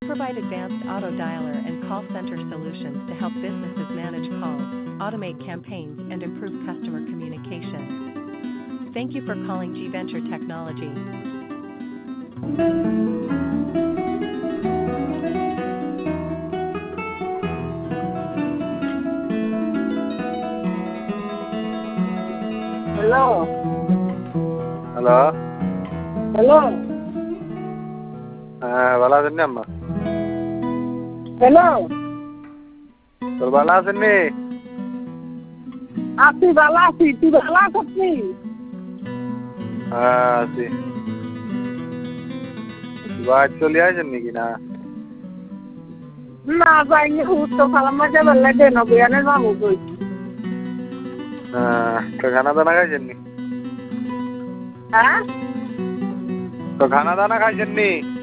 provide advanced auto dialer and call center solutions to help businesses manage calls, automate campaigns, and improve customer communication. Thank you for calling G Venture Technology. Hello hello. Hello হ্যাঁ, ভালো আছেন নি আম্মা? Hello তোর ভালো আছেন নি? আছি ভালো আছি, তুই ভালো আছিস? হ্যাঁ আছি। বাড়ি চলে আসেন নাকি না? না যাইনি, তো খালাম্মা যাবে লাগে না বয়ানে যাবো কই। তো খানা দানা খাইছেন নি? হ্যাঁ তো খানা দানা খাইছেন নি?